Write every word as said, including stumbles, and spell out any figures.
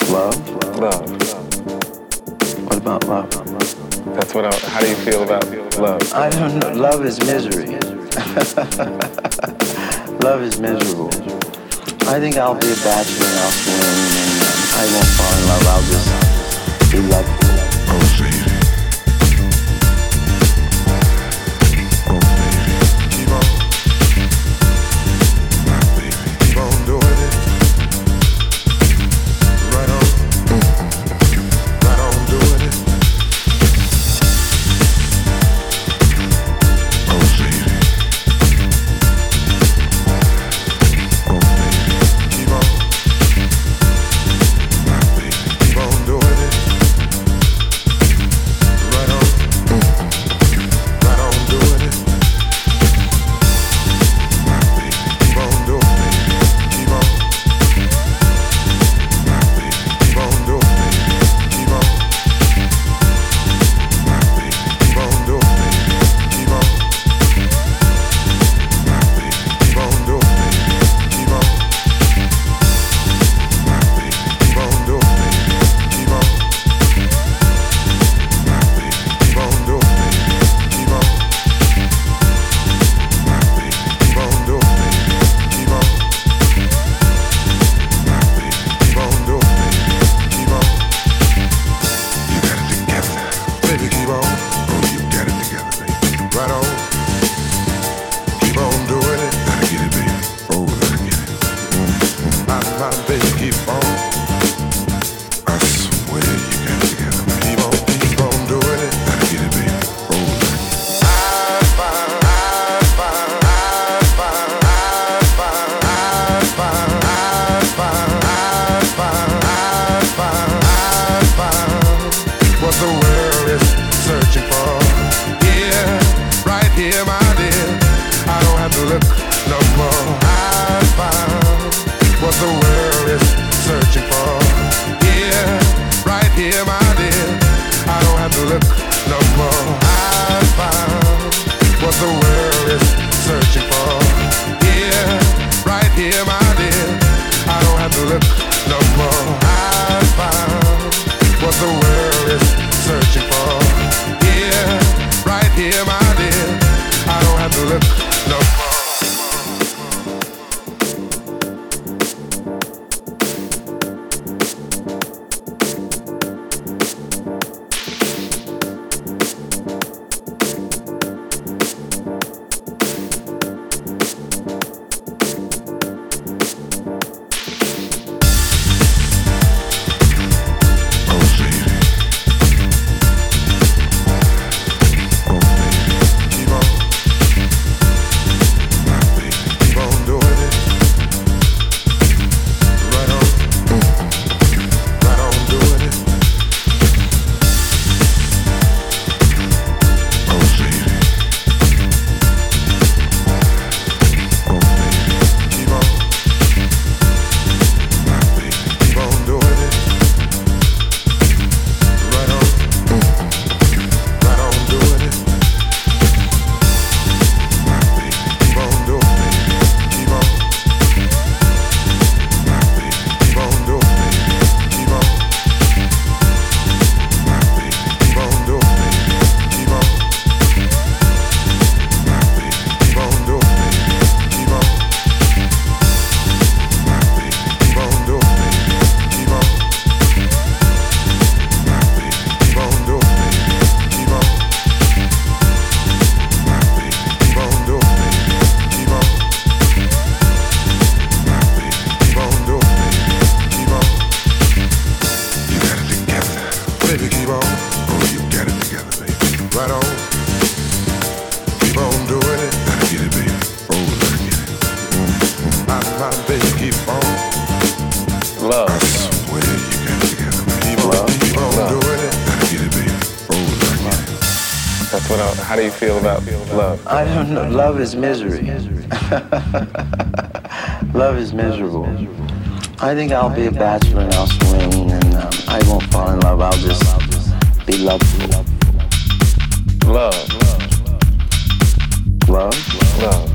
Love? Love. What about love? That's what I, how do you feel about love? I don't know. Love is misery. Love is miserable. I think I'll be a bachelor and I'll swing and um, I won't fall in love. I'll just be loveful. Oh, baby. Oh, baby. Keep on. My baby. Keep on doing it. Right on. Mm-mm. Right on doing it. Oh, baby. Oh, baby. Keep on. My baby. Keep on doing it. Right on. Mm-mm. Right on doing it. My baby. Keep on doing it. Keep on. My baby. Keep on doing it. Keep on. My baby. Keep on doing it. Keep on. My baby. Keep on doing it. Keep on. My baby. Keep on doing it. Keep on. My baby. Keep on doing it. Keep on. My baby. Keep on doing it. Keep on. My baby. Keep on doing it. Keep on. You got it together. Baby, keep on. Oh, you got it together, baby. Right on. Keep on doing it. Gotta get it, baby. Oh, gotta get it. Mm-hmm. My, my baby, keep on. I swear you got it together, baby. Keep on, keep on doing it. Gotta get it, baby. Oh, gotta get it. I find, I find, I find, I find, I find, I find, I find, I find, I find what the world is searching for. Yeah, right here, my dear. I don't have to look no more. I found what the world is searching for. Yeah, right here, my dear. I don't have to look no more. I found what the world is searching for. Yeah, right here, my dear. I don't have to look no more. I found what the world is searching for. Yeah, right here, my dear. I don't have to look no more. Oh, baby. Oh, baby. Keep on. My baby. Keep on doing it. Right on. Mm-mm. Right on doing it. Oh, baby. Oh, baby. Keep on. My baby. Keep on doing it. Right on. Mm-mm. Right on doing it. My baby. Keep on doing it. Keep on. My baby. Keep on doing it. Keep on. My baby. Keep on doing it. Keep on. My baby. Keep on doing it. Keep on. My baby. Keep on doing it. Keep on. My baby. Keep on doing it. Keep on. My baby. Keep on doing it. Keep on. My baby. Keep on doing it. Keep on. You got it together. Baby, keep on. Oh, you got it together, baby. Right on. Keep on doing it. Gotta get it, baby. Oh, gotta get it. Mm-hmm. My, my baby, keep on. I Love. swear you got it together, baby. Keep on, Love. keep on Love. doing it. Gotta get it, baby. Oh, gotta get it. That's what I, how do you feel about love? I don't know. Love is misery. Love is miserable. I think I'll be a bachelor and I'll swing and um, I won't fall in love. I'll just be loveful. Love. Love? Love.